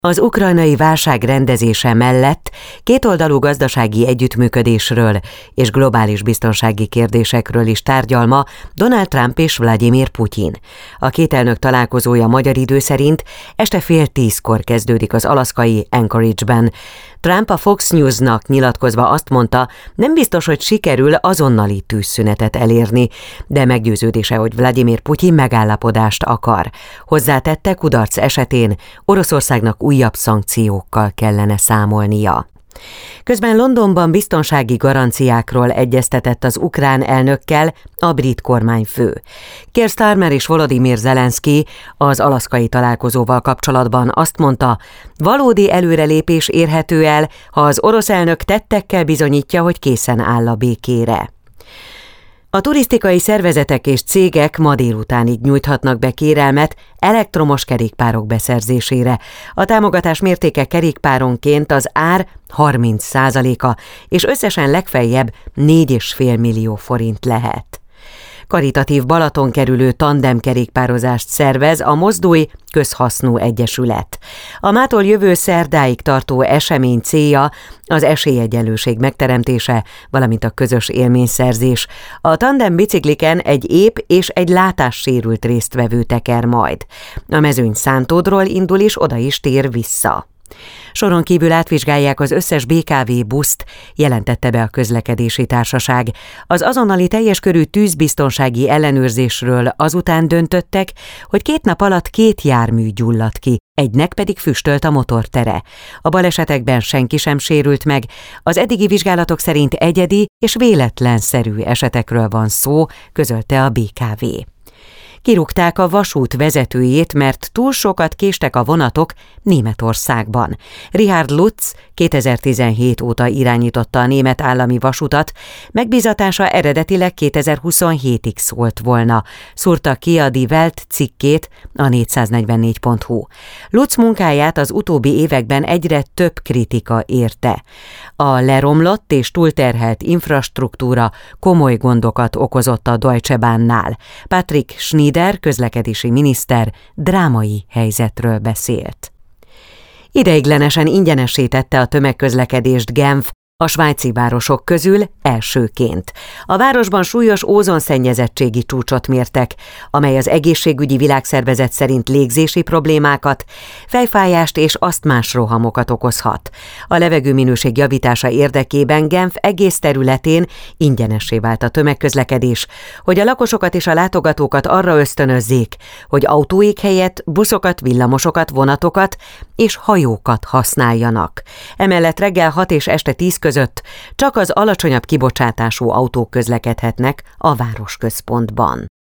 Az ukrajnai válság rendezése mellett kétoldalú gazdasági együttműködésről és globális biztonsági kérdésekről is tárgyal ma Donald Trump és Vladimir Putyin. A két elnök találkozója magyar idő szerint este 9:30-kor kezdődik az alaszkai Anchorage-ben. Trump a Fox News-nak nyilatkozva azt mondta, nem biztos, hogy sikerül azonnali tűzszünetet elérni, de meggyőződése, hogy Vladimir Putyin megállapodást akar. Hozzátette, kudarc esetén Oroszországnak újabb szankciókkal kellene számolnia. Közben Londonban biztonsági garanciákról egyeztetett az ukrán elnökkel a brit kormányfő. Keir Starmer és Volodymyr Zelenszky az alaszkai találkozóval kapcsolatban azt mondta, valódi előrelépés érhető el, ha az orosz elnök tettekkel bizonyítja, hogy készen áll a békére. A turisztikai szervezetek és cégek ma délutánig nyújthatnak be kérelmet elektromos kerékpárok beszerzésére. A támogatás mértéke kerékpáronként az ár 30%-a, és összesen legfeljebb 4,5 millió forint lehet. Karitatív Balatonkerülő tandemkerékpározást szervez a Mozdulj Közhasznú Egyesület. A mától jövő szerdáig tartó esemény célja az esélyegyenlőség megteremtése, valamint a közös élményszerzés. A tandem bicikliken egy ép és egy látássérült résztvevő teker majd. A mezőny Szántódról indul és oda is tér vissza. Soron kívül átvizsgálják az összes BKV buszt, jelentette be a közlekedési társaság. Az azonnali teljes körű tűzbiztonsági ellenőrzésről azután döntöttek, hogy 2 nap alatt 2 jármű gyulladt ki, egynek pedig füstölt a motortere. A balesetekben senki sem sérült meg, az eddigi vizsgálatok szerint egyedi és véletlenszerű esetekről van szó, közölte a BKV. Kirúgták a vasút vezetőjét, mert túl sokat késtek a vonatok Németországban. Richard Lutz 2017 óta irányította a német állami vasutat, megbízatása eredetileg 2027-ig szólt volna, szúrta ki a Die Welt cikkét a 444.hu. Lutz munkáját az utóbbi években egyre több kritika érte. A leromlott és túlterhelt infrastruktúra komoly gondokat okozott a Deutsche Bahnnál. Patrick Schneider, közlekedési miniszter drámai helyzetről beszélt. Ideiglenesen ingyenessé tette a tömegközlekedést Genf a svájci városok közül elsőként. A városban súlyos ózonszennyezettségi csúcsot mértek, amely az egészségügyi világszervezet szerint légzési problémákat, fejfájást és asztmás rohamokat okozhat. A levegőminőség javítása érdekében Genf egész területén ingyenessé vált a tömegközlekedés, hogy a lakosokat és a látogatókat arra ösztönözzék, hogy autóik helyett buszokat, villamosokat, vonatokat és hajókat használjanak. Emellett reggel 6 és este 10 között csak az alacsonyabb kibocsátású autók közlekedhetnek a városközpontban.